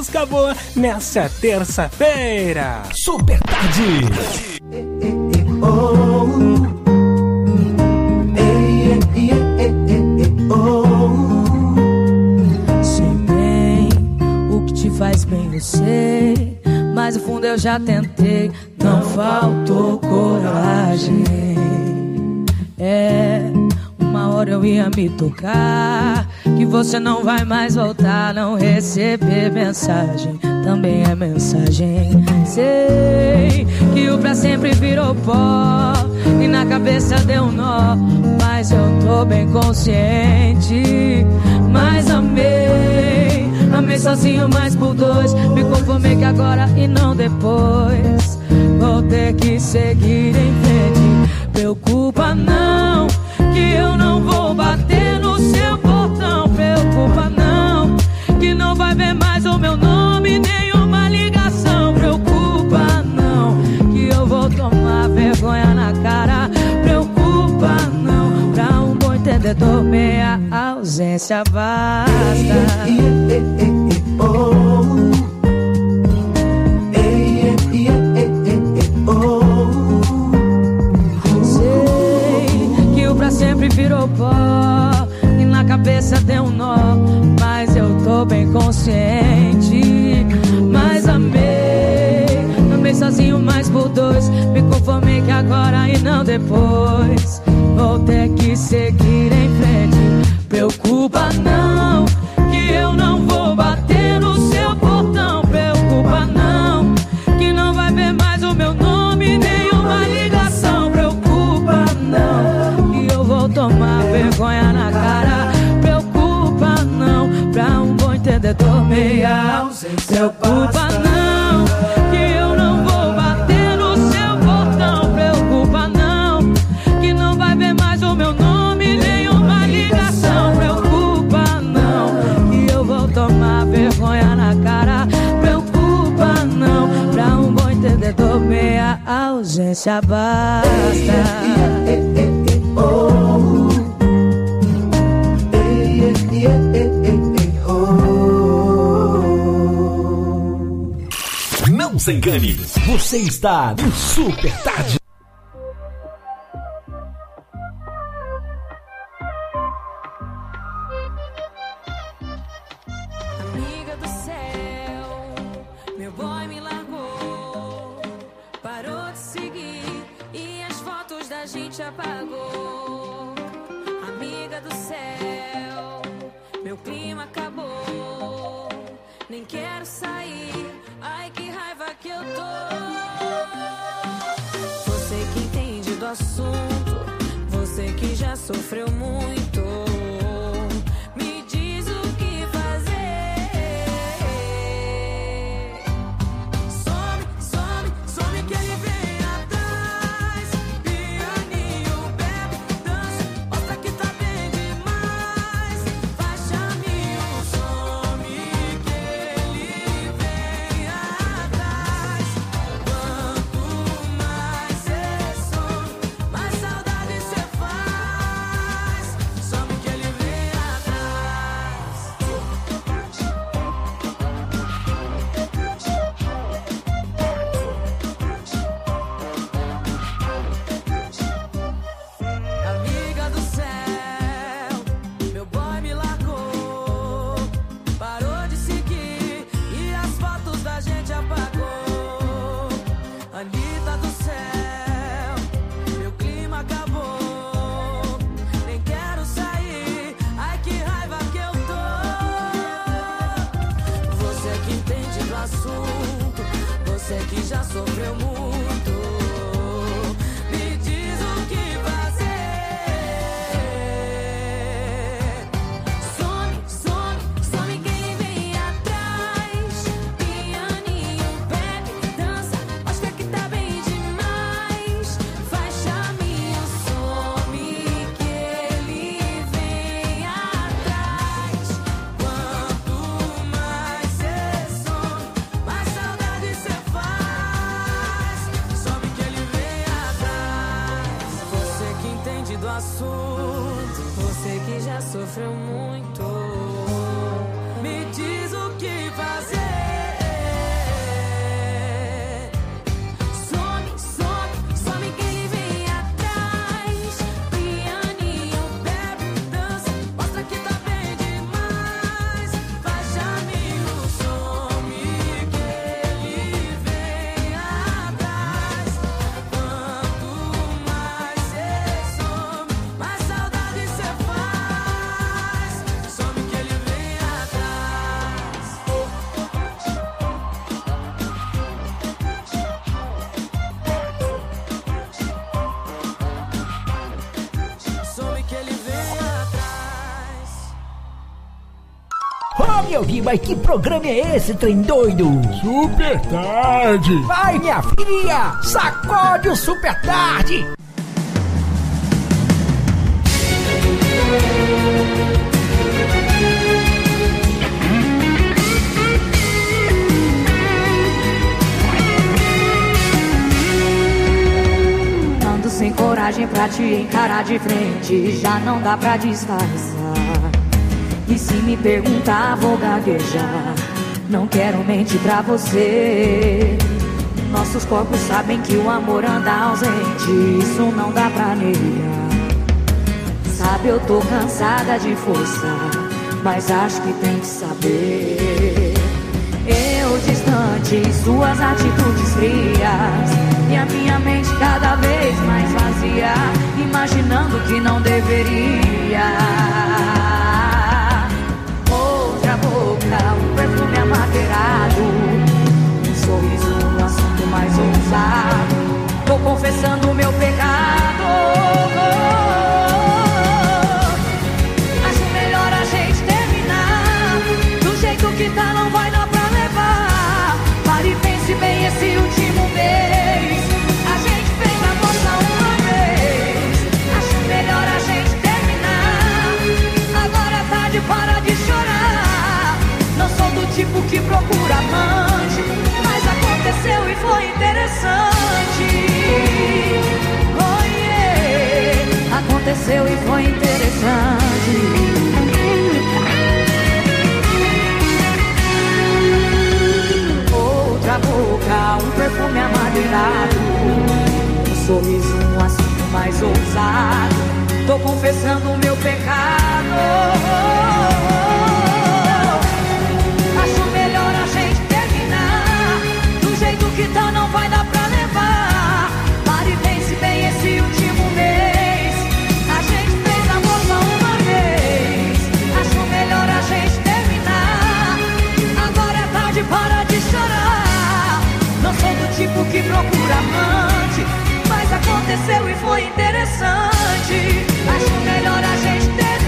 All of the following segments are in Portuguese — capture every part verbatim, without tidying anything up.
música boa nessa terça-feira. Super Tarde. Sei bem o que te faz bem, eu sei, mas no fundo eu já tentei, não faltou coragem. É, uma hora eu ia me tocar que você não vai mais voltar. Não receber mensagem também é mensagem. Sei que o pra sempre virou pó e na cabeça deu um nó, mas eu tô bem consciente. Mas amei, amei sozinho, mas por dois. Me conformei que agora e não depois. Vou ter que seguir em frente. Preocupa não, que eu não vou bater no seu portão. Preocupa não, que não vai ver mais o meu nome, nenhuma ligação. Preocupa não, que eu vou tomar vergonha na cara. Preocupa não, pra um bom entendedor meia ausência basta. Sempre virou pó e na cabeça deu um nó, mas eu tô bem consciente. Mas amei, amei sozinho, mas por dois. Me conformei que agora e não depois. Vou ter que seguir em frente. Preocupa não, que eu não vou bater no seu portão. Preocupa não, que não vai ver mais o meu nome, nenhuma ligação. Preocupa não, vou tomar vergonha na cara. Preocupa não, pra um bom entendedor meia ausência. Preocupa não, que eu não vou bater no seu portão. Preocupa não, que não vai ver mais o meu nome, nenhuma ligação. Preocupa não, que eu vou tomar vergonha na cara. Preocupa não, pra um bom entendedor meia ausência basta. Não se engane, você está no Super Tarde. Amiga do céu, meu boy me largou, parou de seguir e as fotos da gente apagou. Amiga do céu, meu clima acabou, nem quero sair, ai que raiva que eu tô. Você que entende do assunto, você que já sofreu muito, me diz o que fazer. Some, some, some que ele vem atrás. Pianinho, bebe, dança, mostra que tá bem demais. Faz chaminho, some que ele vem atrás. Quanto mais cê some, mais saudade cê faz. Some que ele vem atrás. Amiga do céu, meu boy me largou, parou de seguir e as fotos da gente apagou. Anitta do céu, meu clima acabou, nem quero sair, ai que raiva que eu tô. Você que entende do assunto, você que já sofreu muito, me diz o que fazer. Some, some, some quem vem atrás. Pianinho, bebe, dança, mostra que tá bem demais. Faz chaminho, some que ele vem atrás. Quanto mais cê some, mais saudade cê faz. tarde, eu vi, mas que programa é esse, trem doido? Super Tarde. Vai, minha filha, sacode o Super Tarde. Ando sem coragem pra te encarar de frente, já não dá pra disfarçar. E se me perguntar, vou gaguejar. Não quero mentir pra você. Nossos corpos sabem que o amor anda ausente, isso não dá pra negar. Sabe, eu tô cansada de forçar, mas acho que tem que saber. Eu distante, suas atitudes frias, e a minha mente cada vez mais vazia, imaginando que não deveria. Outra boca, um perfume amadeirado, um sorriso, um assunto mais ousado. Tô confessando o meu pecado. Acho melhor a gente terminar. Do jeito que tá não vai dar pra levar. Pare e pense bem esse último mês. A gente fez a moça uma vez. Acho melhor a gente terminar. Agora é tarde, para de chorar. Não sou do tipo que procura amante, mas aconteceu e foi interessante. Oh yeah, aconteceu e foi interessante. Outra boca, um perfume amadeirado, um sorriso, um assunto mais ousado. Tô confessando o meu pecado. Acho melhor a gente terminar. Do jeito que tá não vai dar pra levar. Pare e pense bem esse último mês. A gente fez amor só uma vez. Acho melhor a gente terminar. Agora é tarde, para de chorar. Não sou do tipo que procura amante, mas aconteceu e foi interessante. Acho melhor a gente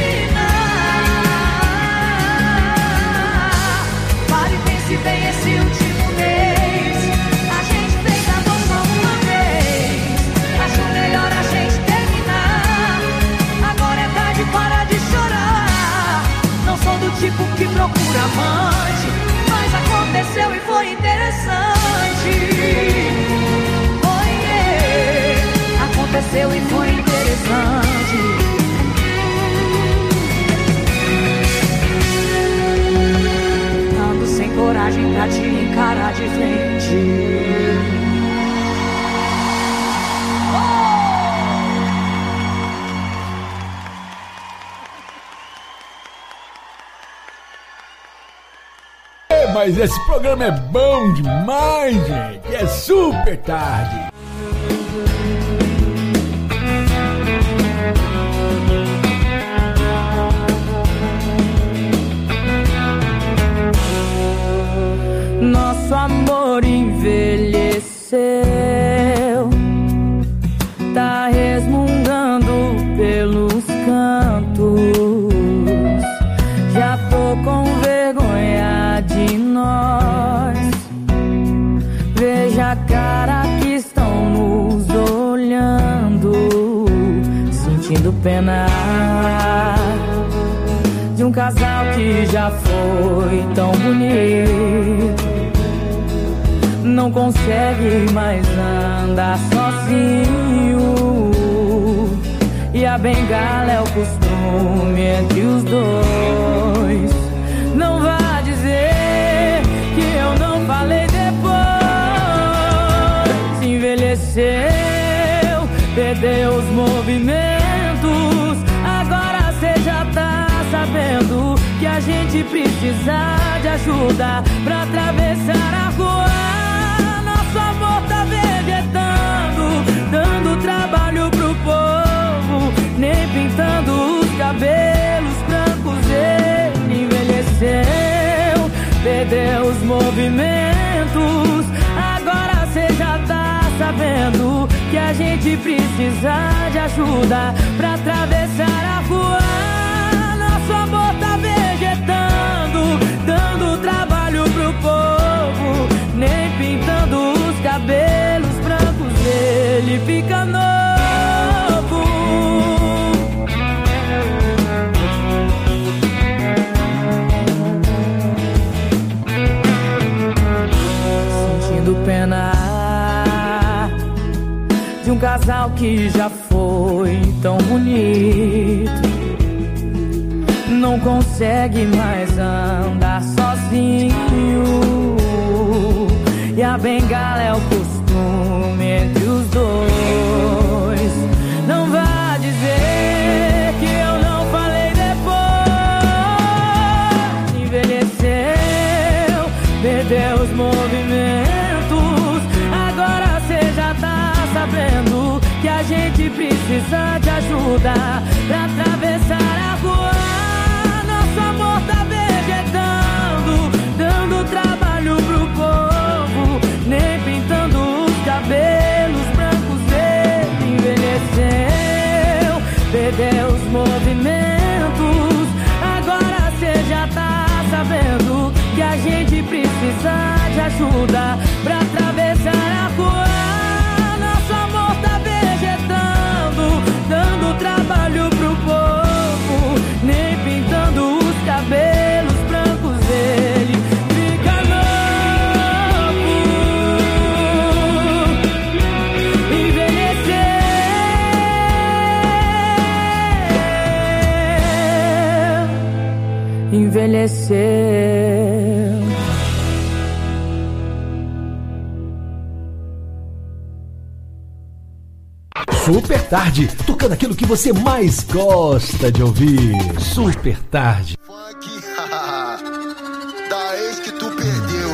terminar. Pare e pense bem esse último mês. A gente fez amor só uma vez. Acho melhor a gente terminar. Agora é tarde, para de chorar. Não sou do tipo que procura amante, mas aconteceu e foi interessante. Oh yeah, aconteceu e foi interessante. Ando sem coragem pra te encarar de frente. Mas esse programa é bom demais, gente. É Super Tarde. Nosso amor envelheceu, tá resmungando pelos cantos. Já tô com vergonha de nós. Veja a cara que estão nos olhando, sentindo pena de um casal que já foi tão bonito. Não consegue mais andar sozinho, e a bengala é o costume entre os dois. Não vá dizer que eu não falei depois. Envelheceu, perdeu os movimentos. Agora cê já tá sabendo que a gente precisa de ajuda pra atravessar a rua. Nosso amor tá vegetando, dando trabalho pro povo. Nem pintando os cabelos brancos ele envelheceu, perdeu os movimentos. Agora cê já tá sabendo que a gente precisa de ajuda pra atravessar a rua. Nosso amor tá vegetando, dando trabalho pro povo. Nem pintando os cabelos brancos ele fica novo. Sentindo pena de um casal que já foi tão bonito. Não consegue mais andar sozinho. E a bengala é o costume entre os dois. Não vá dizer que eu não falei depois. Envelheceu, perdeu os movimentos. Agora cê já tá sabendo que a gente precisa de ajuda pra atravessar a rua. Nosso amor tá vegetando, dando trabalho pro povo. Nem pintando os cabelos brancos ele envelheceu, perdeu os movimentos. Agora cê já tá sabendo que a gente precisa de ajuda pra atravessar a rua. Nosso amor tá vegetando, dando trabalho pro povo. Nem pintando os cabelos brancos ele fica novo. Envelheceu, envelheceu. Super Tarde, tocando aquilo que você mais gosta de ouvir. Super Tarde. Funk, da ex que tu perdeu.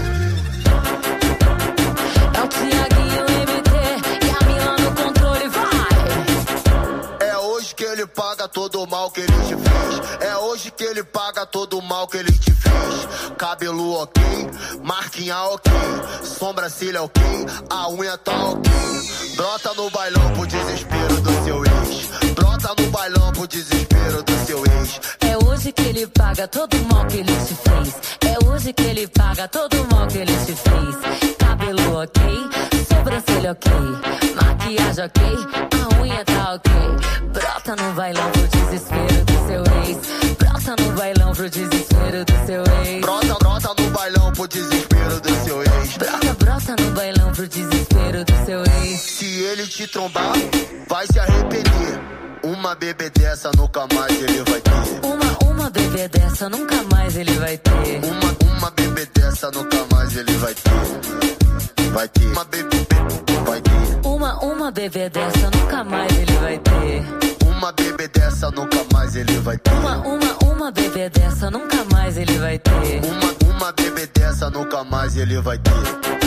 É o Thiaguinho M T e a Mila no controle, vai! É hoje que ele paga todo o mal que ele te fez. É hoje que ele paga todo o mal que ele te fez. Cabelo ok, marquinha ok, sobrancelha ok, a unha tá ok. Brota no bailão pro desespero do seu ex. Brota no bailão pro desespero do seu ex. É hoje que ele paga todo o mal que ele te fez. É hoje que ele paga todo o mal que ele te fez. Cabelo ok, sobrancelha ok, maquiagem ok, a unha tá ok. Brota no bailão pro desespero do seu ex. Brota no bailão pro desespero do seu ex. Brota, brota no bailão pro desespero do seu ex. Brota, brota no bailão pro desespero do seu ex. Se ele te trombar, vai se arrepender. Uma bebê dessa nunca mais ele vai ter. Uma, uma bebê dessa nunca mais ele vai ter. Uma, uma bebê dessa nunca mais ele vai ter. Vai ter. Uma bebê, vai ter. Uma, uma bebê dessa nunca mais ele vai ter. Uma bebê dessa nunca mais ele vai ter. Uma, uma, uma bebê dessa nunca mais ele vai ter. Uma, uma bebê dessa nunca mais ele vai ter.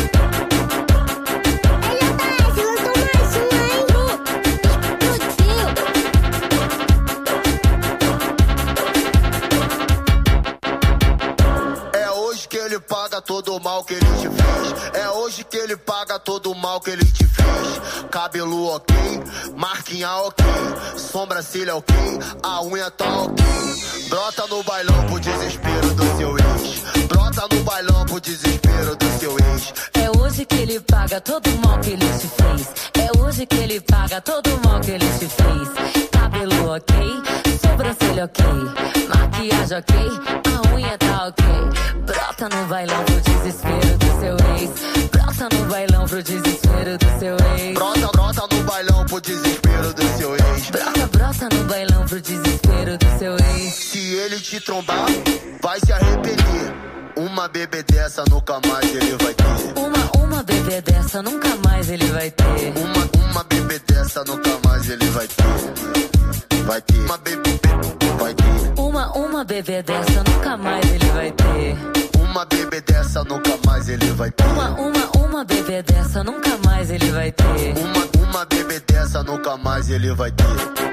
Paga todo o mal que ele te fez. É hoje que ele paga todo o mal que ele te fez. Cabelo ok, marquinha ok, sobrancelha ok, a unha tá ok. Brota no bailão pro desespero do seu ex. Brota no bailão pro desespero do seu ex. É hoje que ele paga todo o mal que ele te fez. É hoje que ele paga todo o mal que ele te fez. Cabelo ok, sobrancelha ok, maquiagem ok, a unha tá ok. Brota no bailão pro desespero do seu ex. Brota no bailão pro desespero do seu ex. Brota, brota no bailão pro desespero do seu ex. Brota, brota no bailão pro desespero do seu ex. Se ele te trombar, vai se arrepender. Uma bebê dessa nunca mais ele vai ter. Uma, uma bebê dessa nunca mais ele vai ter. Uma, uma bebê dessa nunca mais ele vai ter. Vai ter. Uma bebê, vai ter. Uma, uma bebê dessa nunca mais ele vai ter. Uma bebê dessa nunca mais ele vai ter. Uma, uma, uma bebê dessa nunca mais ele vai ter. Uma, uma bebê dessa nunca mais ele vai ter.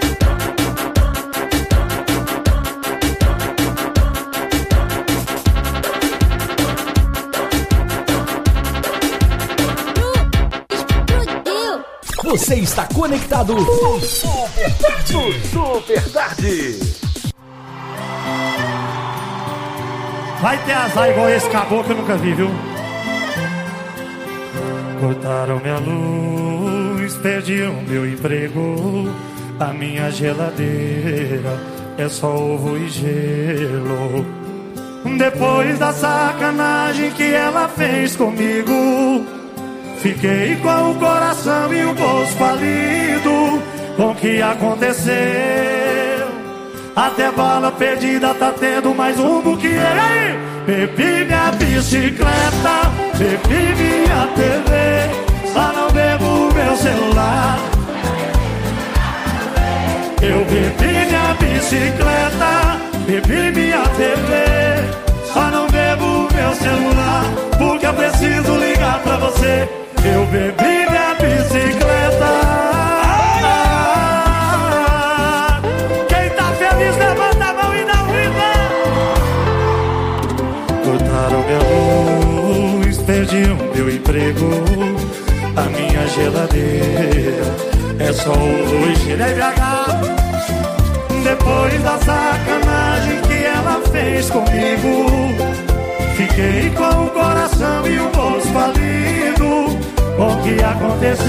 Você está conectado no Super Tarde. Super Tarde. Vai ter azar igual esse caboclo que eu nunca vi, viu? Cortaram minha luz, perdi o meu emprego. A minha geladeira é só ovo e gelo. Depois da sacanagem que ela fez comigo, fiquei com o coração e o bolso falido. Com o que aconteceu? Até bala perdida tá tendo mais um buquê. Aí, bebi minha bicicleta, bebi minha T V, só não bebo meu celular. Eu bebi minha bicicleta, bebi minha T V, só não bebo meu celular, porque eu preciso ligar pra você. Eu bebi minha bicicleta. Quem tá feliz levanta a mão e não grita. Cortaram minha luz, perdi o meu emprego. A minha geladeira é só ovo e gelo. Depois da sacanagem que ela fez comigo, fiquei com o coração e o bolso falido. O que aconteceu?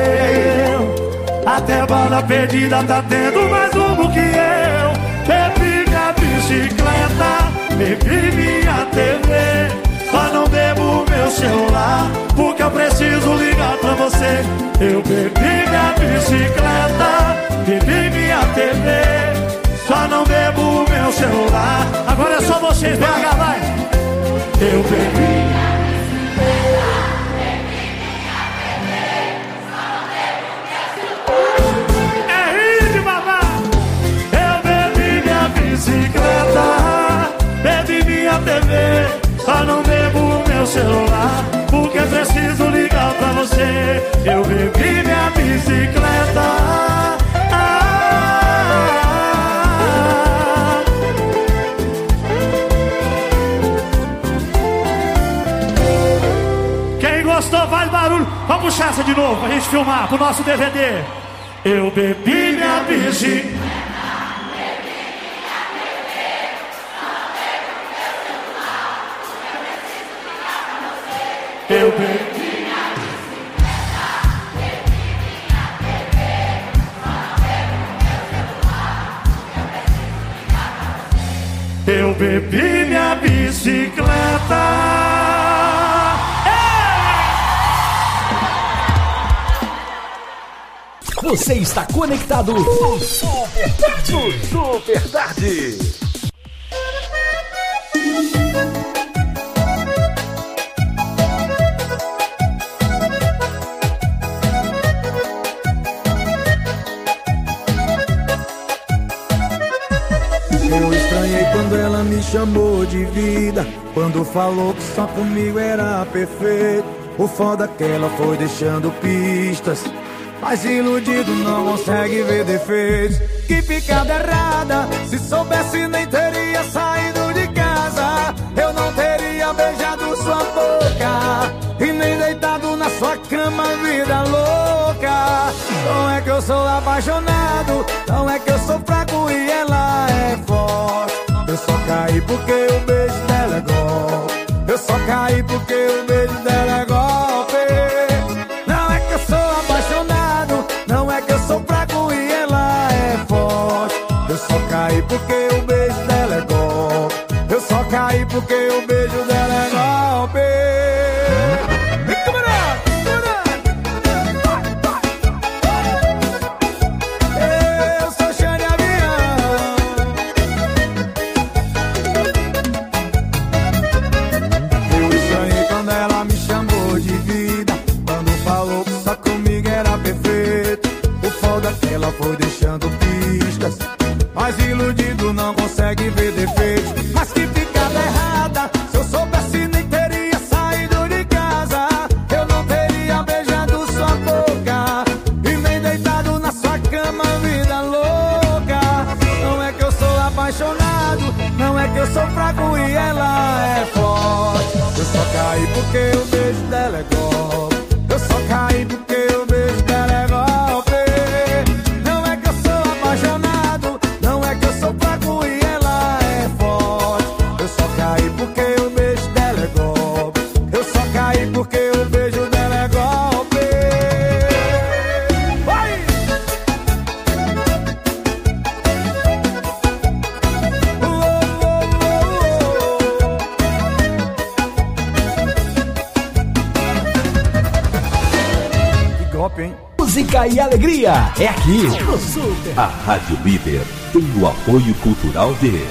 Até bala perdida tá tendo mais um que eu. Bebi minha bicicleta, bebi minha T V, só não bebo meu celular, porque eu preciso ligar pra você. Eu bebi minha bicicleta, bebi minha T V, só não bebo meu celular. Agora é só vocês, B H, vai! Eu bebi. Bicicleta, bebi minha T V, só não bebo meu celular, porque preciso ligar pra você. Eu bebi minha bicicleta. Ah, quem gostou faz barulho. Vamos puxar essa de novo pra gente filmar pro nosso D V D. Eu bebi minha bicicleta. Eu bebi minha bicicleta, bebi minha T V, só não bebo meu celular, eu bebi minha bicicleta. Você está conectado no Super Tarde. Super Tarde. Eu estranhei quando ela me chamou de vida, quando falou que só comigo era perfeito. O foda que ela foi deixando pistas, mas iludido não consegue ver defeitos. Que picada errada, se soubesse nem teria saído de casa. Eu não teria beijado sua boca e nem deitado na sua cama, vida louca. Não é que eu sou apaixonado, não é que eu sou fraco e ela é forte. Eu só caí porque o beijo dela é golpe. Eu só caí porque o beijo dela é golpe. Não é que eu sou apaixonado, não é que eu sou fraco e ela é forte. Eu só caí porque o beijo dela é golpe. Eu só caí porque o beijo dela é golpe. Eu sou cheio de avião. Eu estranhei quando ela me chamou de vida, quando falou que só comigo era perfeito. O foda que ela foi deixando pistas, mas iludido não consegue ver defeitos. Mas que picada errada, se eu soubesse nem teria saído de casa. Eu não teria beijado sua boca e nem deitado na sua cama, vida louca. Não é que eu sou apaixonado, não é que eu sou fraco e ela é forte. Eu só caí porque o beijo dela é golpe. Eu só caí porque o beijo dela é golpe. Não é que eu sou apaixonado, não é que eu sou fraco e ela é forte. Eu só caí porque top, hein? Música e alegria é aqui no Super. A Rádio Líder tem o apoio cultural de...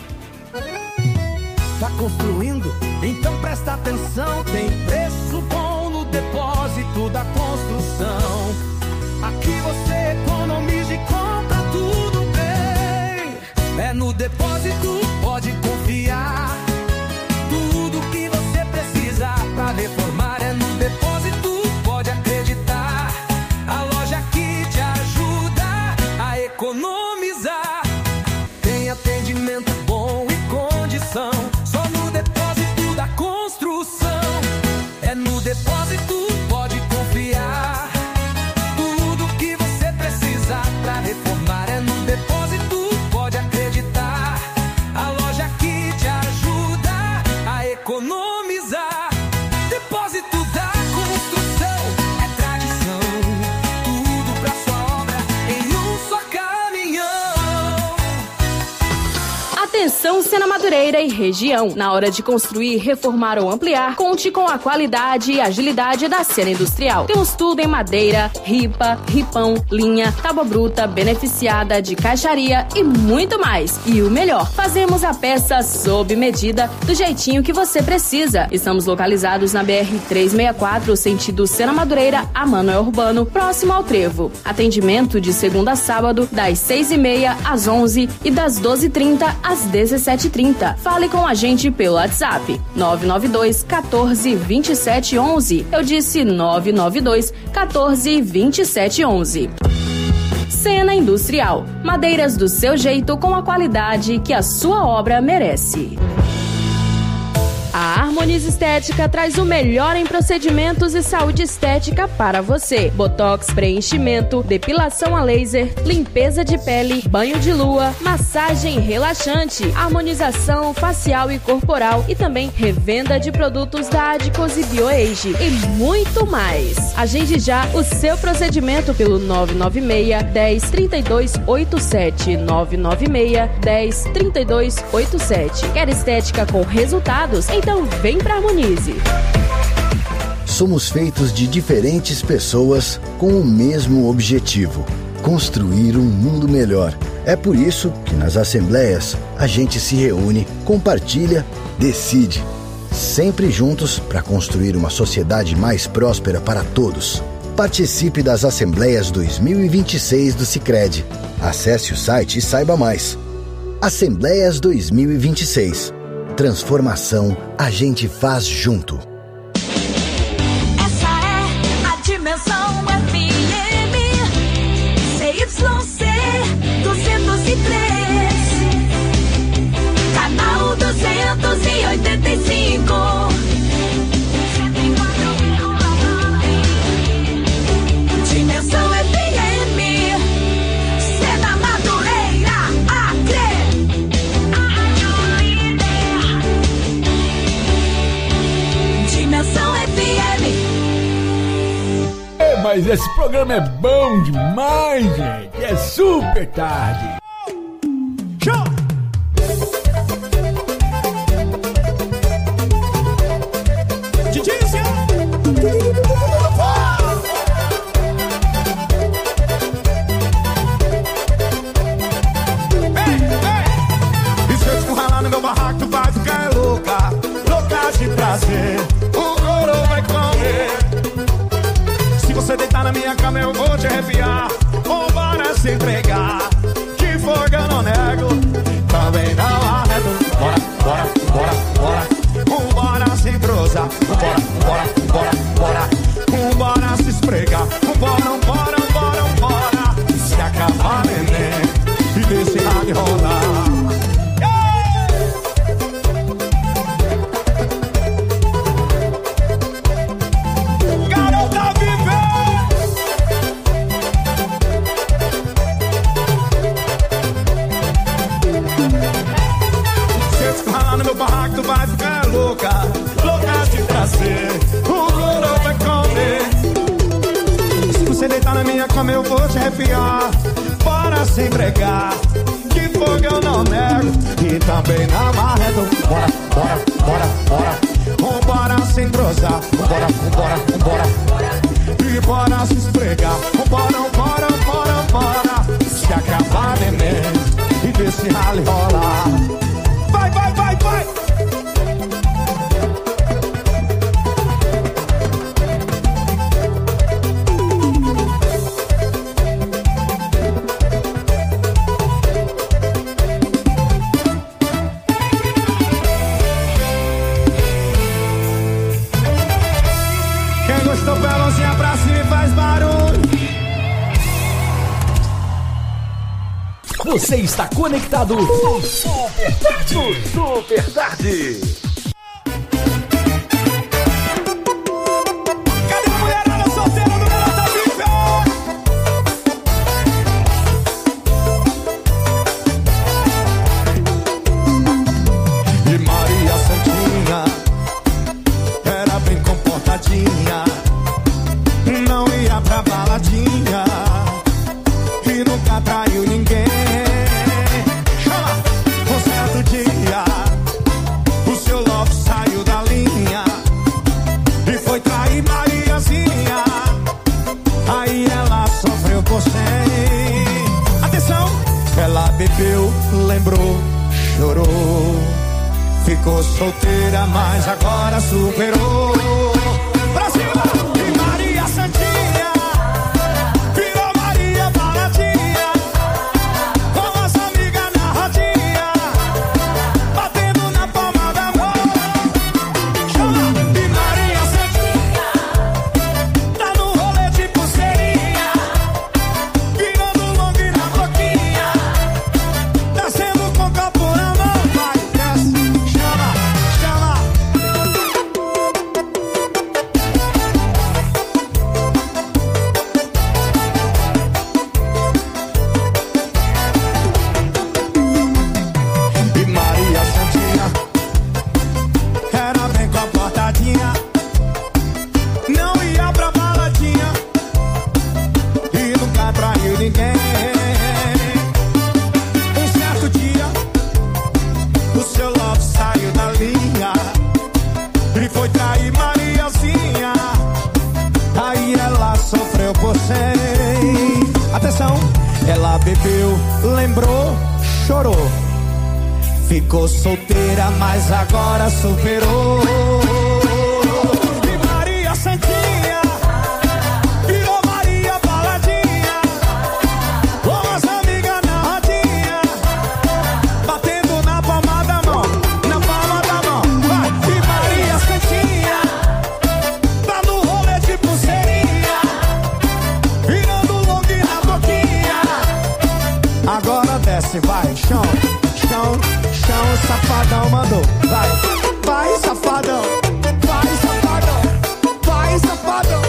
Tá construindo? Então presta atenção. Tem preço bom no depósito da construção. Aqui você economiza e compra tudo bem. É no depósito, pode confiar. Tudo que você precisa pra reformar é no depósito, pode acreditar. A loja que te ajuda a economizar. Tem atendimento bom e condição. Só no depósito da construção. É no depósito, pode confiar. Tudo que você precisa pra reformar é no depósito, pode acreditar. A loja que te ajuda a economizar. Depósito da construção é tradição. Tudo pra sua obra em um só caminhão. Atenção, Sena Madureira e região. Na hora de construir, reformar ou ampliar, conte com a qualidade e agilidade da Sena Industrial. Temos tudo em madeira, ripa, ripão, linha, tábua bruta, beneficiada, de caixaria e muito mais. E o melhor, fazemos a peça sob medida, do jeitinho que você precisa. Estamos localizados na B R trezentos e sessenta e quatro, sentido Sena Madureira a Manoel Urbano, próximo ao Trevo. Atendimento de segunda a sábado, das seis e meia às onze e das doze e trinta às dezessete e trinta. Fale com a gente pelo WhatsApp nove nove dois, quatorze, vinte e sete, onze. Eu disse nove nove dois, quatorze, vinte e sete, onze. Sena Industrial. Madeiras do seu jeito com a qualidade que a sua obra merece. A Harmonize Estética traz o melhor em procedimentos e saúde estética para você. Botox, preenchimento, depilação a laser, limpeza de pele, banho de lua, massagem relaxante, harmonização facial e corporal e também revenda de produtos da Adicose BioAge e muito mais. Agende já o seu procedimento pelo nove nove seis, dez, trinta e dois, oitenta e sete. nove nove seis, dez, trinta e dois, oitenta e sete. Quer estética com resultados? Então vem pra Harmonize. Somos feitos de diferentes pessoas com o mesmo objetivo: construir um mundo melhor. É por isso que nas assembleias a gente se reúne, compartilha, decide. Sempre juntos para construir uma sociedade mais próspera para todos. Participe das Assembleias dois mil e vinte e seis do Sicredi. Acesse o site e saiba mais. Assembleias dois mil e vinte e seis. Transformação a gente faz junto. Essa é a Dimensão F M C Y C duzentos e três, canal duzentos e oitenta e cinco. Dimensão F M, Sena Madureira, Acre. Dimensão F M. É, mas esse programa é bom demais, gente. É super tarde. Show! O couro vai comer. Se você deitar na minha cama eu vou te arrepiar. Vambora se entregar, que fogo eu não nego, também não arredo. Bora, bora, bora, bora. Vambora se entrosar. Bora, bora, bora, bora. Vambora se esfregar. Vambora, bora, bora, bora. Se acabar neném e deixa de rolar. Tu vai ficar louca, louca de prazer. O couro vai comer. Se você deitar na minha cama eu vou te arrepiar. Bora se entregar, que fogo eu não nego, e também não marreto. Bora, bora, bora, bora. Vambora se entrosar. Bora, bora, bora. E bora se esfregar. Bora, bora, bora, bora. Se acabar, neném, e ver se rala e rola. Vai, vai, vai, vai. Quem gostou, pelãozinha pra cima e faz barulho. Você está conectado no Super Tarde. Super Tarde. Cadê a mulherada solteira do Garota Viva? E Maria Santinha era bem comportadinha, não ia pra baladinha e nunca traiu ninguém. Chama! Um certo dia o seu love saiu da linha e foi trair Mariazinha. Aí ela sofreu por cem. Atenção! Ela bebeu, lembrou, chorou, ficou solteira, mas agora superou. Brasil! E Maria Santinha virou Maria Baladinha, com as amigas na rodinha, batendo na palma da mão. Chama! E Maria Santinha tá no rolê de pulseirinha, virando long na boquinha, descendo com copo na mão. Vai, desce, chama, chama. E Maria Santinha era bem comportadinha, não ia pra baladinha e nunca traiu ninguém. Um certo dia o seu love saiu da linha e foi trair Mariazinha. Aí ela sofreu por cem. Atenção! Ela bebeu, lembrou, chorou, ficou solteira, mas agora superou. E Maria Santinha virou Maria Baladinha, com as amigas na rodinha, batendo na palma da mão, na palma da mão. Vai! E Maria Santinha tá no rolê de pulseirinha, virando long na boquinha. Agora desce, vai, chão, chão, chão, safadão mandou. Vai, vai, safadão, vai, safadão, vai, safadão.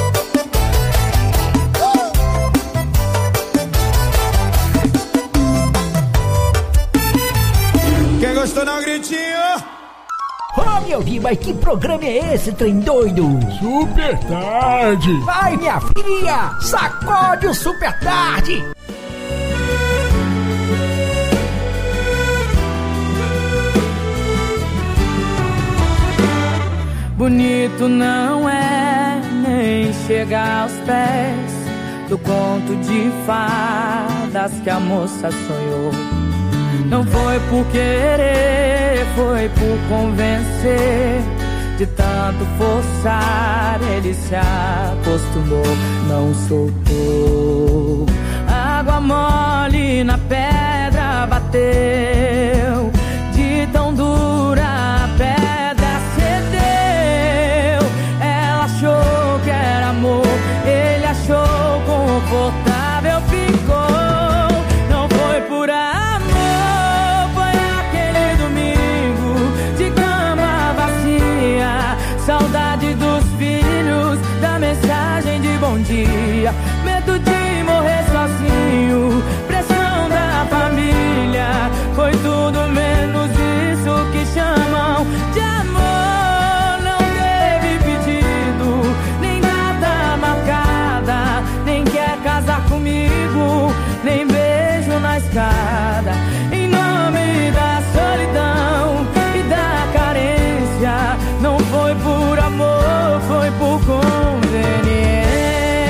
Quem gostou dá um gritinho. Ô, meu filho, mas que programa é esse, trem doido? Super Tarde. Vai, minha filha, sacode o Super Tarde. Bonito não é nem chegar aos pés do conto de fadas que a moça sonhou. Não foi por querer, foi por convencer. De tanto forçar, ele se acostumou, não soltou. Água mole na pedra bateu, de tão dura a pedra cedeu. Ela achou que era amor, ele achou confortável, ficou. Não foi por amor, foi aquele domingo de cama vazia, saudade dos filhos, da mensagem de bom dia, medo de morrer sozinho, pressão da família. Foi tudo menos isso que chamam de amor. Não teve pedido, nem data marcada, nem quer casar comigo, nem beijo na escada. Em nome da solidão e da carência, não foi por amor, foi por conveniência.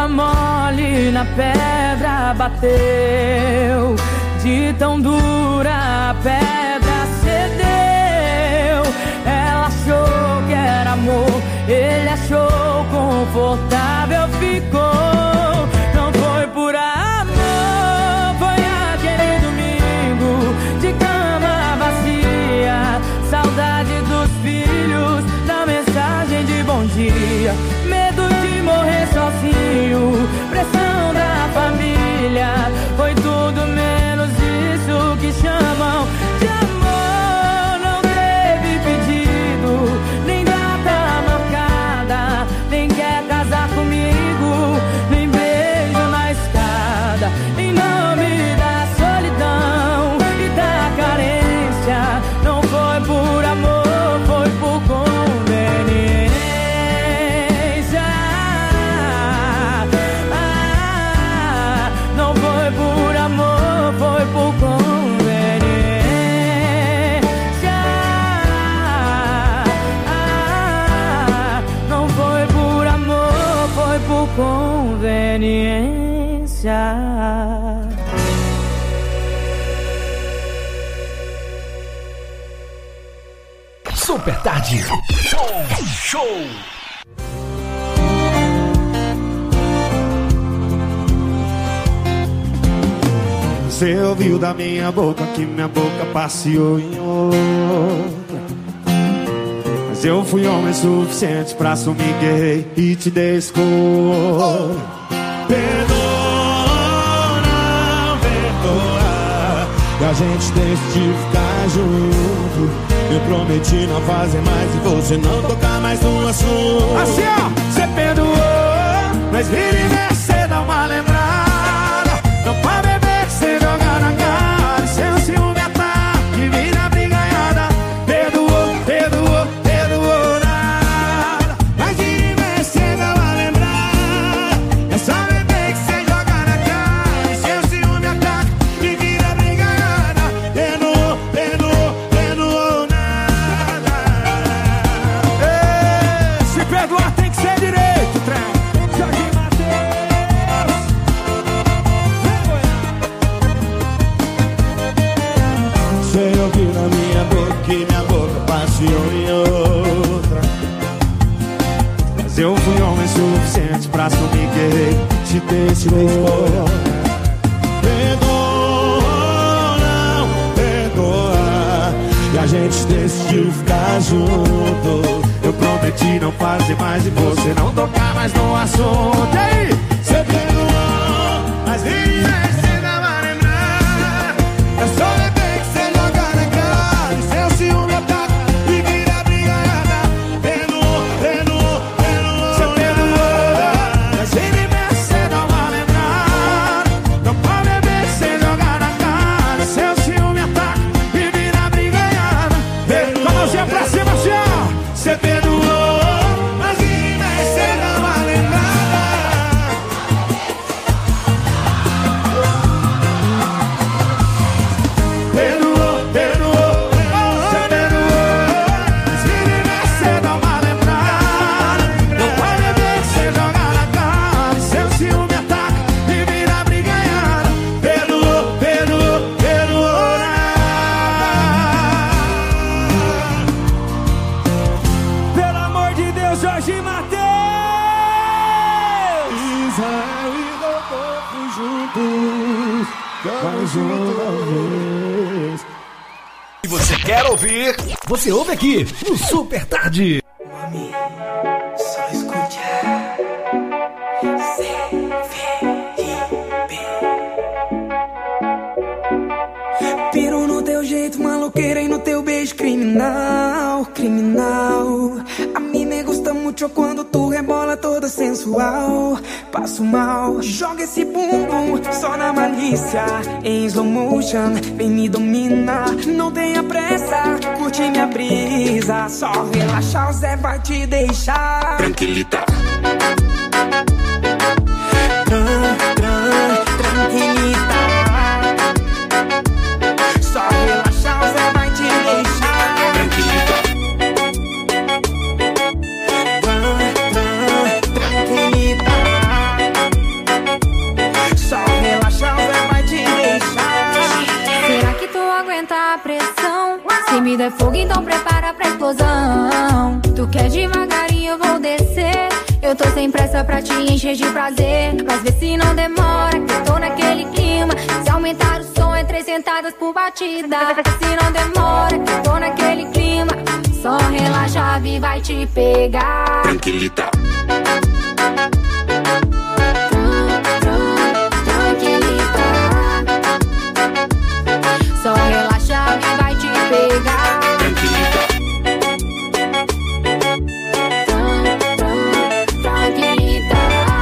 Pedra mole na pedra bateu, de tão dura a pedra cedeu. Ela achou que era amor, ele achou confortável, ficou. Não foi por amor, foi aquele domingo de cama vazia, saudade dos filhos, da mensagem de bom dia, medo de morrer sozinho, pressão da família, foi tudo menos isso que chamam de amor. Não teve pedido, nem data marcada, nem quer casar comigo, nem beijo na escada, em nome da solidão e da carência. Não foi por amor, foi por conveniência. Ah, não foi por amor, foi por conveniência. Ah, não foi por amor, foi por conveniência. Super Tarde. Show! Show! Você ouviu da minha boca que minha boca passeou em outra, mas eu fui homem suficiente pra assumir que errei e te dei escolha. Perdoa, não perdoa, e a gente decidiu ficar junto. Eu prometi não fazer mais e você não tocar mais no assunto. Assim ó, você perdoou, mas vira e mexe, você dá uma lembrada. Não pode beber que você joga na cara, e seu ciúme ataca e vira brigaiada. Perdoou, perdoou, perdoou nada, mas vira e mexe, você dá uma lembrada. É só beber que você joga na cara, e seu ciúme ataca e vira brigaiada. Perdoou, perdoou, perdoou nada. Perdoar tem que ser direito, trem. Jorge Mateus. Você ouviu na minha boca que minha boca passeou em outra, mas eu fui homem suficiente pra assumir que errei, te deixei escolha. Perdoa, não perdoa, e a gente decidiu ficar junto. Eu prometi não fazer mais e você não tocar mais no assunto. E aí, você perdoou, mas vira e mexe, você dá uma lembrada. É só beber que você joga na cara, e seu ciúme ataca e vira brigaiada. Perdoou, perdoou, perdoou. Você perdoou, mas vira e mexe, você dá uma lembrada. Não pode beber que você joga na cara, e seu ciúme ataca e vira brigaiada. Perdoou, com a mãozinha pra cima, assim, ó. Você perdoou, mas vira e você dá uma lembrada. Perdoou, perdoou, você perdoou, mas vira e você dá uma lembrada. Não pode beber que você joga na cara, e seu ciúme ataca e vira brigaiada. Perdoou, perdoou, perdoou nada. Pelo amor de Deus, Jorge Mateus! Israel e Rodolfo juntos, mais uma vez. E você quer ouvir? Você ouve aqui no Super Tarde. Mami, só escuchar. C V I P. Piro no teu jeito, maloqueira, e no teu beijo criminal, criminal. A mim me gusta muito quando tu rebola toda sensual. Passo mal, joga esse bumbum só na malícia, em slow motion, vem me dominar. Não tenha pressa, curte minha brisa, só relaxar, o Zé vai te deixar tranquilita. Tran, tran, tranquilita. Só relaxar, o Zé vai te deixar tranquilita. Tran, tran, tranquilita. Comida é fogo, então prepara pra explosão. Tu quer devagarinho, eu vou descer. Eu tô sem pressa pra te encher de prazer, mas vê se não demora, que eu tô naquele clima. Se aumentar o som é três sentadas por batida. Vê se não demora, que eu tô naquele clima. Só relaxa, a Vi vai te pegar. Tranquilita. Só relaxa, a Vi vai te pegar. Tranquilita. Tranquilita.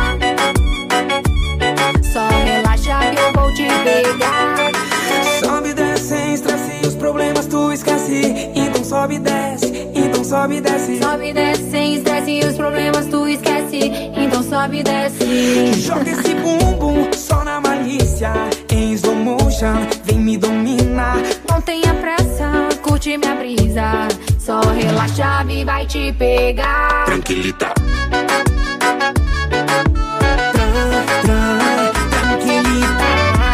Só relaxa que eu vou te pegar. Sobe e desce sem estresse, os problemas tu esquece. Então sobe e desce, então sobe e desce. Sobe e desce sem estresse, os problemas tu esquece. Então sobe e desce. Joga esse bumbum só na malícia, em slow motion, vem me dominar. Não tenha pressa, curte minha brisa. Só relaxa, a Vi vai te pegar. Tranquilita. Tranquilita.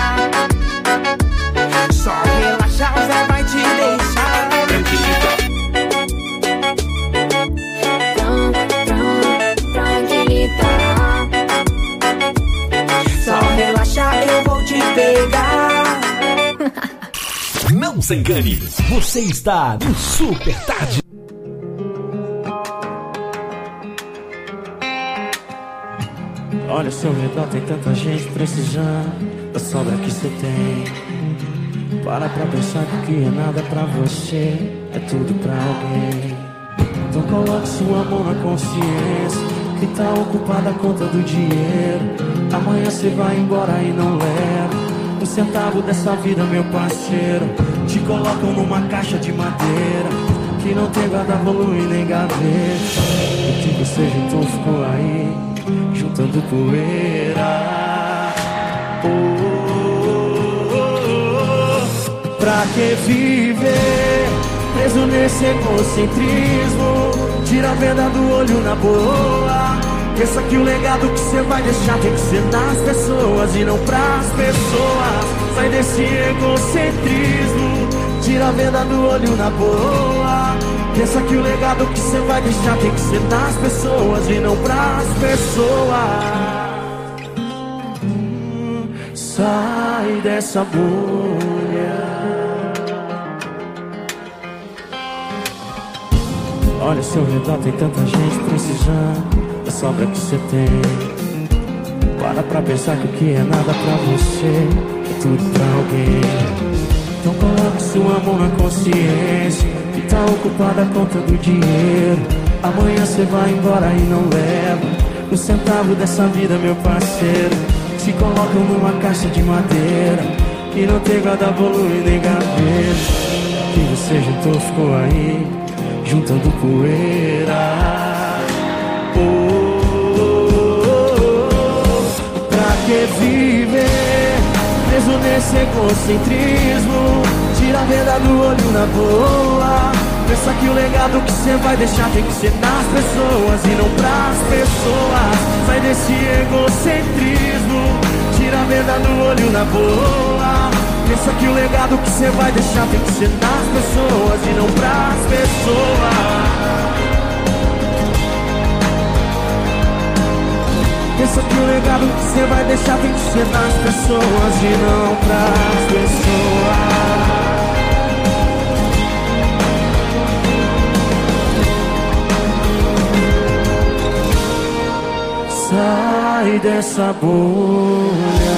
Só relaxa, Zé vai te deixar. Tranquilita. Tranquilita. Só relaxa, eu vou te pegar. Não se engane, você está no Super Tarde. Olha o seu redor, tem tanta gente precisando da sobra que você tem. Para pra pensar que o que é nada pra você é tudo pra alguém. Então coloque sua mão na consciência que tá ocupada a conta do dinheiro. Amanhã você vai embora e não leva um centavo dessa vida, meu parceiro. Te colocam numa caixa de madeira que não tem guarda-volume nem gaveta. O que você juntou ficou aí, juntando poeira. Oh, oh, oh, oh. Pra que viver preso nesse egocentrismo? Tira a venda do olho na boa. Pensa que o legado que você vai deixar tem que ser nas pessoas e não pras pessoas. Sai desse egocentrismo, tira a venda do olho na boa. Pensa que o legado que você vai deixar tem que ser nas pessoas e não pras pessoas. Hum, sai dessa bolha. Olha ao seu redor, tem tanta gente precisando da sobra que você tem. Para pra pensar que o que é nada pra você é tudo pra alguém. Então coloque sua mão na consciência que tá ocupada a conta do dinheiro. Amanhã você vai embora e não leva um centavo dessa vida, meu parceiro. Se colocam numa caixa de madeira que não tem guarda-volume nem gaveta. O que você juntou ficou aí, juntando poeira. Oh, oh, oh, oh. Pra que viver preso nesse egocentrismo? Tira a venda do olho na boa. Pensa que o legado que você vai deixar tem que ser nas pessoas e não pras pessoas. Sai desse egocentrismo, tira a venda do olho na boa. Pensa que o legado que você vai deixar tem que ser nas pessoas e não pras pessoas. Pensa que o legado que você vai deixar tem que ser nas pessoas e não pras pessoas. Sai dessa bolha.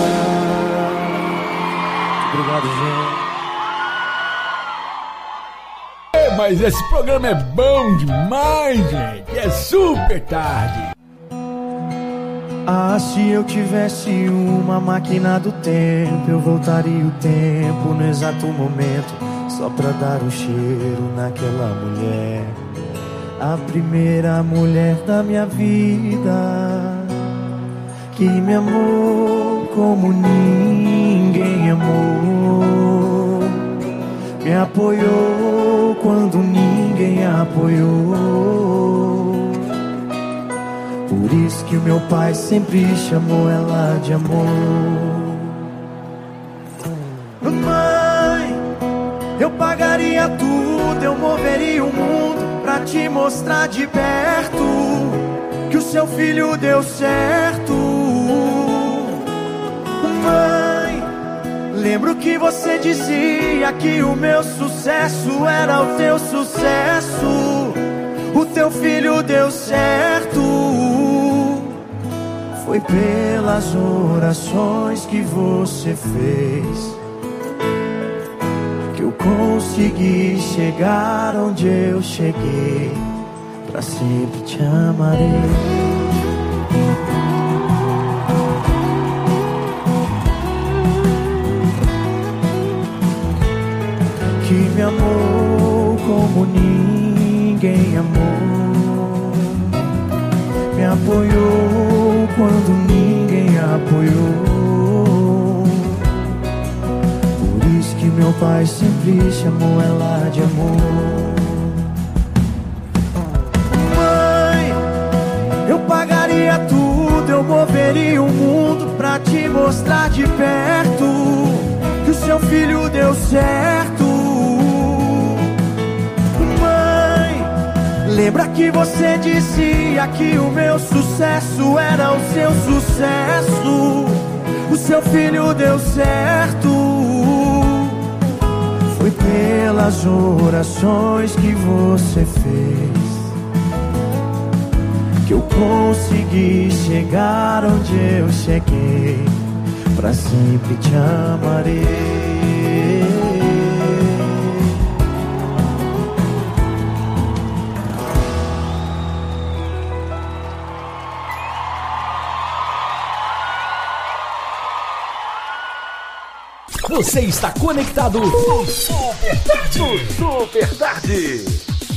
Obrigado, gente. É, mas esse programa é bom demais, gente. É Super Tarde. Ah, se eu tivesse uma máquina do tempo, eu voltaria o tempo no exato momento, só pra dar um cheiro naquela mulher, a primeira mulher da minha vida, que me amou como ninguém amou, me apoiou quando ninguém apoiou. Por isso que o meu pai sempre chamou ela de amor. Mãe, eu pagaria tudo, tudo, eu moveria o mundo pra te mostrar de perto que o seu filho deu certo. Mãe, lembro que você dizia que o meu sucesso era o teu sucesso. O teu filho deu certo. Foi pelas orações que você fez que eu consegui chegar onde eu cheguei. Pra sempre te amarei. Que me amou como ninguém amou, me apoiou quando ninguém apoiou. Por isso que meu pai sempre chamou ela de amor. Mãe, eu pagaria tudo, eu moveria o mundo pra te mostrar de perto que o seu filho deu certo. Lembra que você dizia que o meu sucesso era o seu sucesso. O seu filho deu certo. Foi pelas orações que você fez que eu consegui chegar onde eu cheguei. Pra sempre te amarei. Você está conectado no Super Tarde. Super Tarde.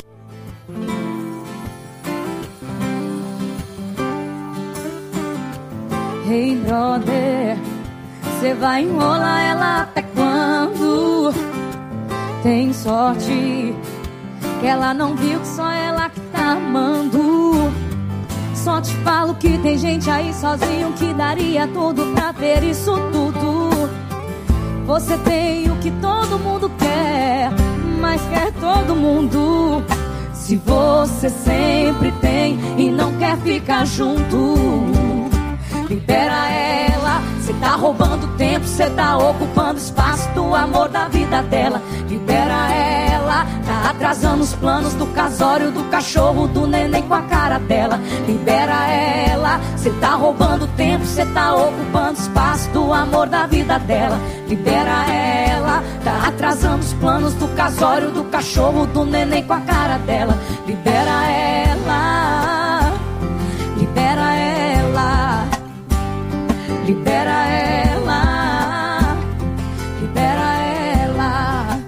Hey brother, cê vai enrolar ela até quando? Tem sorte que ela não viu que só ela que tá amando. Só te falo que tem gente aí sozinho que daria tudo pra ter isso tudo. Você tem o que todo mundo quer, mas quer todo mundo. Se você sempre tem e não quer ficar junto, libera ela. Cê tá roubando tempo, cê tá ocupando espaço do amor da vida dela. Libera ela, tá atrasando os planos do casório, do cachorro, do neném com a cara dela. Libera ela, cê tá roubando tempo, cê tá ocupando espaço do amor da vida dela. Libera ela, tá atrasando os planos do casório, do cachorro, do neném com a cara dela. Libera ela, libera ela, libera ela, libera ela.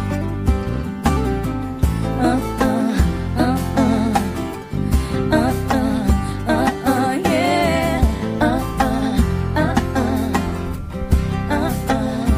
Ah, ah, ah, ah. Ah, ah, ah, ah, yeah. Ah, ah, ah, ah. Ah,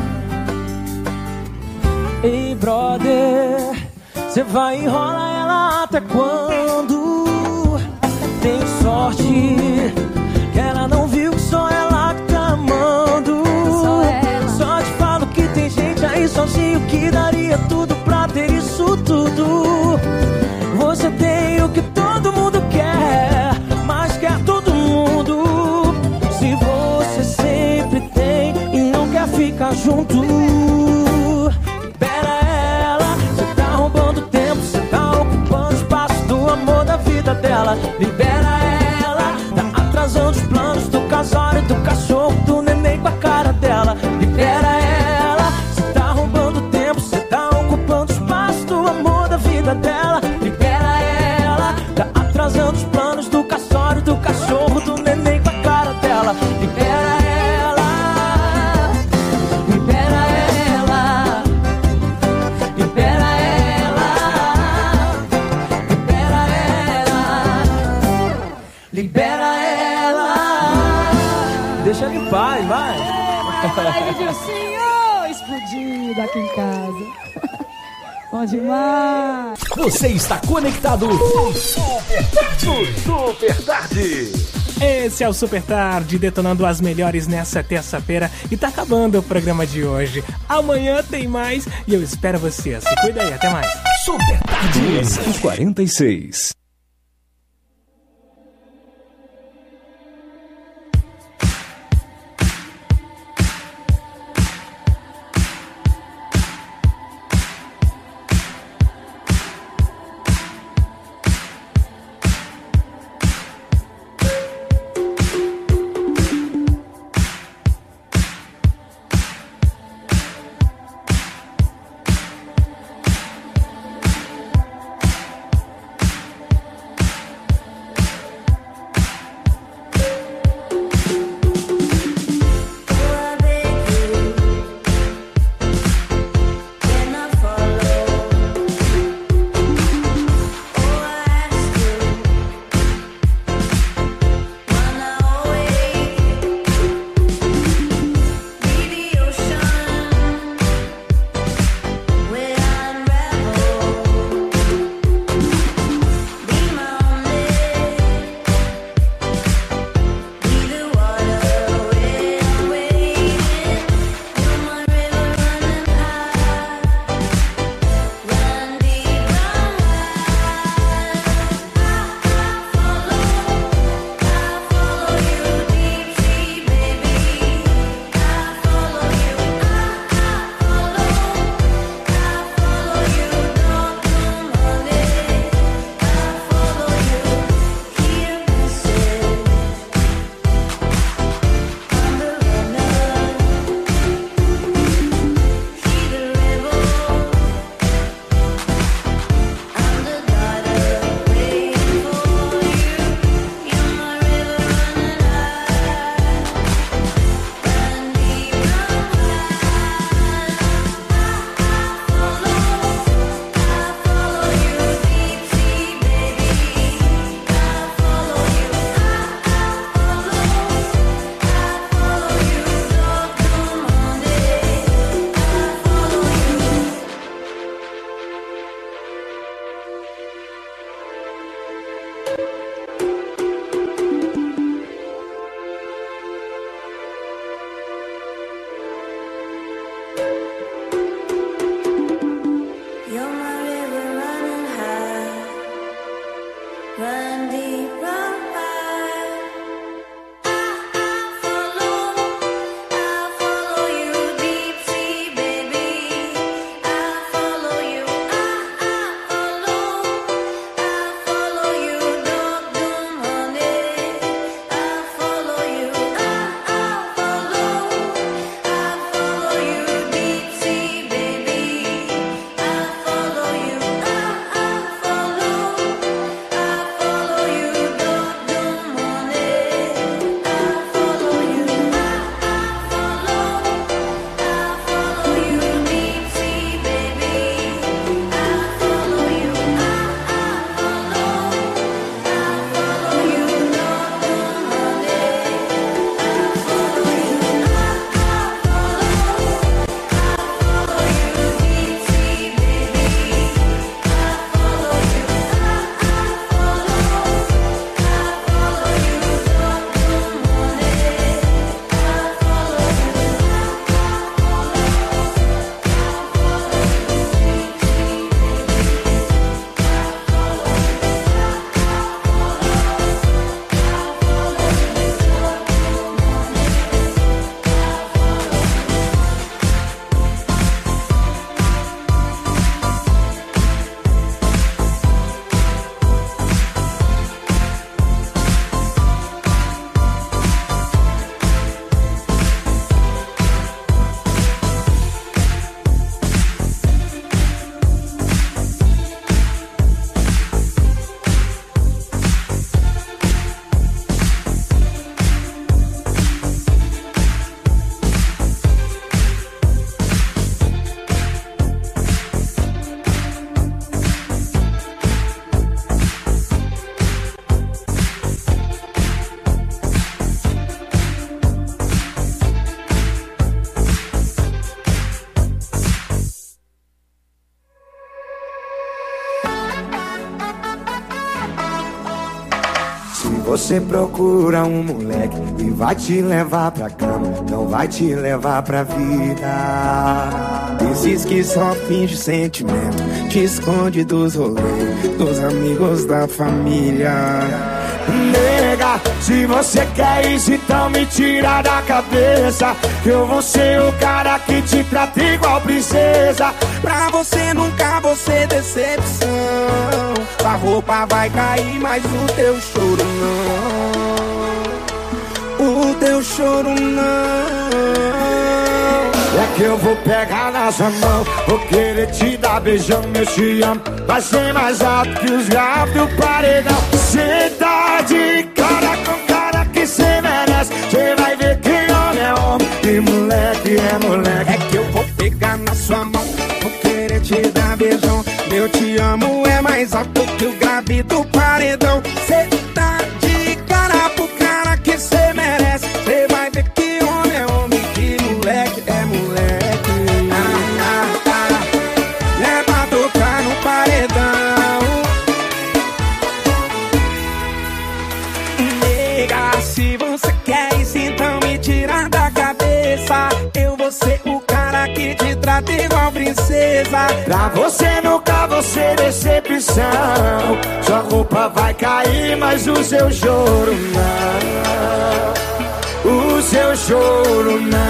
ah. Ei, brother, cê vai enrolar ela até quando? Tem sorte que ela não viu que só ela que tá amando. Só te falo que tem gente aí sozinho que daria tudo pra ter isso tudo. Você tem o que todo mundo quer, mas quer todo mundo. Se você sempre tem e não quer ficar junto, libera ela. Você tá roubando tempo, você tá ocupando espaço do amor da vida dela. Libera ela, tá atrasando os planos do casório, do cachorro, do neném com a cara dela. Libera ela, cê tá roubando tempo, cê tá ocupando espaço do amor da vida dela. Libera ela, tá atrasando os planos do casório, do cachorro, do neném com a cara dela. Libera ela, libera ela, libera ela, libera ela, libera ela. Deixa ela em paz, vai. Ai, Dilcinho, explodido aqui em casa. Bom demais. Você está conectado no Super Tarde. Super Tarde. Esse é o Super Tarde, detonando as melhores nessa terça-feira. E tá acabando o programa de hoje. Amanhã tem mais e eu espero você. Se cuida aí, até mais. Super Tarde. duas e quarenta e seis. Você procura um moleque e vai te levar pra cama, não vai te levar pra vida. Desses que só finge sentimento, te esconde dos rolês, dos amigos da família. Nega, se você quer isso, então me tira da cabeça que eu vou ser o cara que te trata igual princesa. Pra você nunca vou ser decepção. A roupa vai cair, mas o teu choro não. O teu choro não. É que eu vou pegar na sua mão, vou querer te dar beijão, eu te amo. Vai ser mais alto que os graves do paredão. Cê tá de cara com cara que cê merece. Cê vai ver que homem é homem e moleque é moleque. É que eu vou pegar na sua mão, vou querer te dar beijão. Eu te amo é mais alto que o grave do paredão. Cê tá de cara pro cara que cê merece. Cê vai ver que homem é homem e moleque é moleque. Ah, ah, ah. É pra tocar no paredão. Nega, se você quer isso, então me tira da cabeça. Eu vou ser o cara que te trata igual princesa. Pra você nunca vou ser decepção. Sua roupa vai cair, mas o seu choro não. O seu choro não.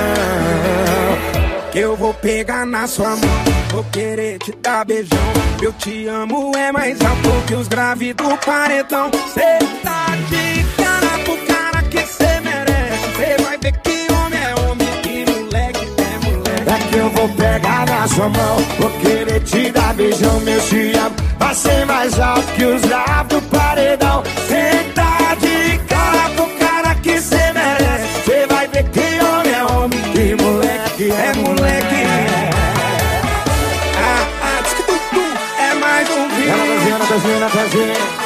Que eu vou pegar na sua mão, vou querer te dar beijão. Eu te amo é mais alto que os graves do paredão. Cê tá de cara pro cara que cê merece. Cê vai ver que homem é homem e moleque é moleque. É que eu vou pegar na sua mão, vou querer te dar beijão, meu te amo. Vai ser mais alto que os graves do paredão. Cê tá de cara pro cara que cê merece. Cê vai ver que homem é homem e moleque é moleque. Ah, ah, diz que tu, tu é mais um vídeo. Natazinha, Natazinha, Natazinha.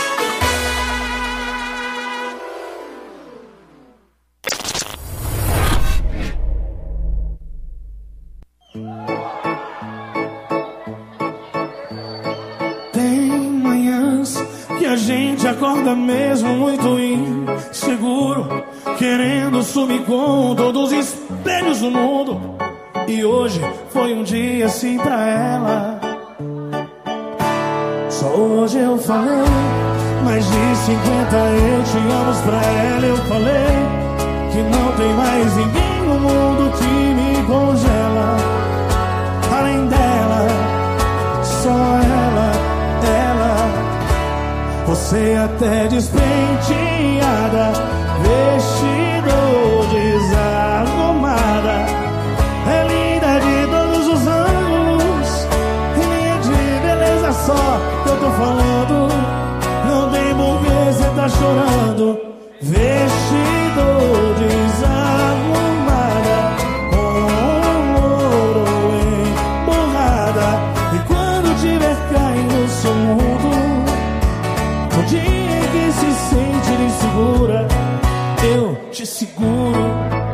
A gente acorda mesmo muito inseguro, querendo sumir com todos os espelhos do mundo. E hoje foi um dia assim pra ela. Só hoje eu falei mais de cinquenta eu te amo pra ela. Eu falei que não tem mais ninguém no mundo que me congela. Além dela, só ela, ela. Você até despenteada, vestido desarrumada, é linda de todos os ângulos, linha de beleza só que eu tô falando. Não tem porquê cê tá chorando. Vestido desarrumada, com ouro emburrada. E quando tiver caindo no seu mundo, no dia em que se sente insegura, eu te seguro.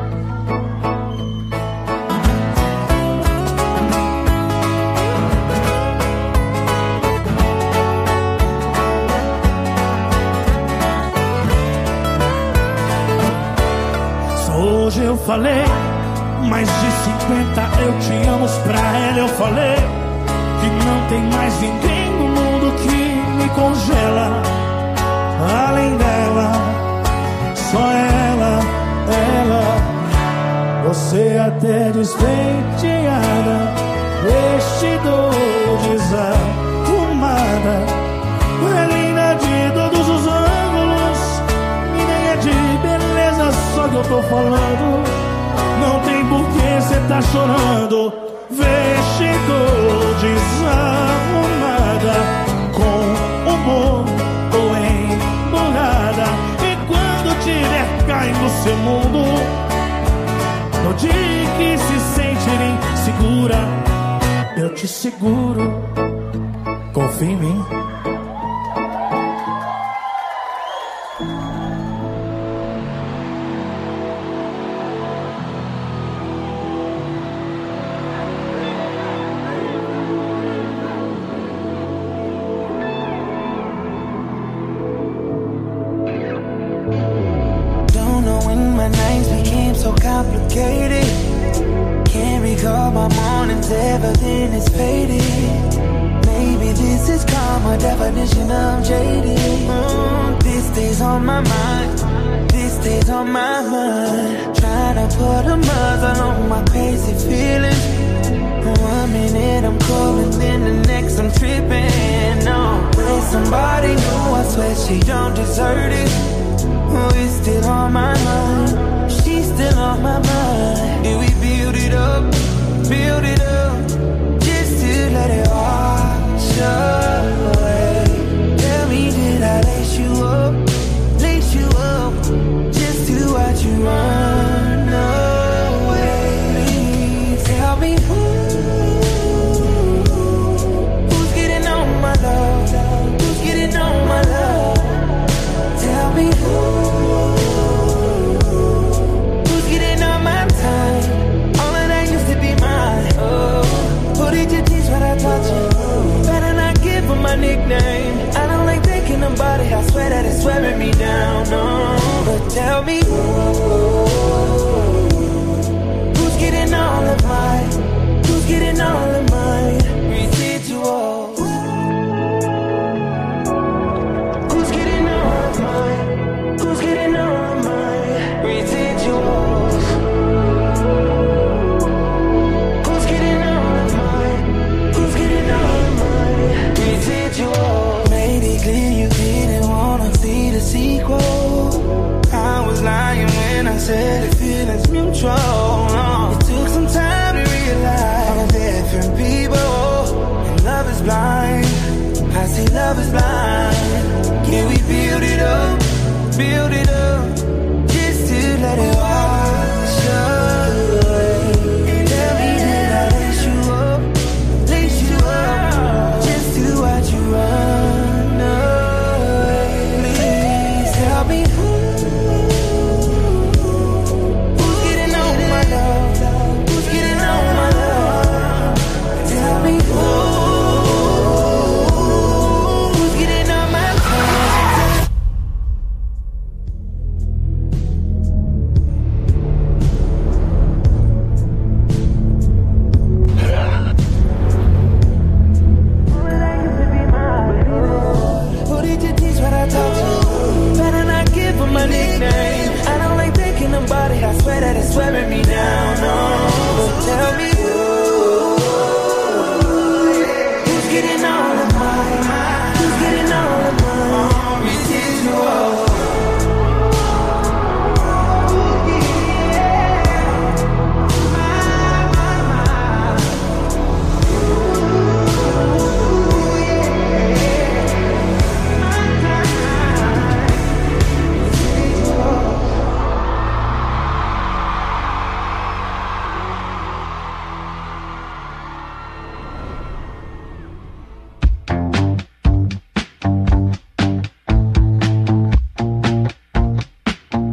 Só hoje eu falei mais de cinquenta eu te amo pra ela. Eu falei que não tem mais ninguém no mundo que me congela. Além dela, só ela, ela. Você até despenteada, vestido desarrumada, é linda de todos os ângulos, menina de beleza só que eu tô falando. Não tem porquê cê tá chorando. Vestido desarrumada, com humor embolada. E quando tiver caindo no seu mundo, no dia que se sentir insegura, eu te seguro. Confia em mim. can't recall my mornings ever, then it's faded. Maybe this is karma, definition of jaded. Mm, this stays on my mind, this stays on my mind. Trying to put a muzzle on my crazy feelings. One minute I'm cool and then the next I'm tripping. No, with somebody new, I swear she don't deserve it. Oh, it's still on my mind, she's still on my mind. Did we build it up, build it up, just to let it wash away? Tell me, did I lace you up, lace you up, just to watch you run away? Please tell me who, who's getting on my love, who's getting on my love? Tell me who, who's getting on my time? All of that used to be mine. Oh, who did you teach what I taught you? Better not give her my nickname. I don't like thinking about it, I swear that it's wearing me down. No, but tell me who, who's getting all of mine, who's getting all of mine residuals? Who's getting all of mine, who's getting all of mine residuals? Who's getting all of mine, who's getting all of mine residuals? Made it clear you didn't wanna see the sequel. I was lying when I said the feeling's mutual. It took some time to realize I'm different people, and love is blind. I see love is blind. Can we build it up, build it up, just to let it wash away? Tell me, did I lace you up, lace you up, just to watch you run away? Please tell me who, who's getting on my love, who's getting on my love? Tell me who, who's getting on my time? Who did you teach what I taught you? Better not give her my nickname. I don't like thinking about it, I swear that it's wearing me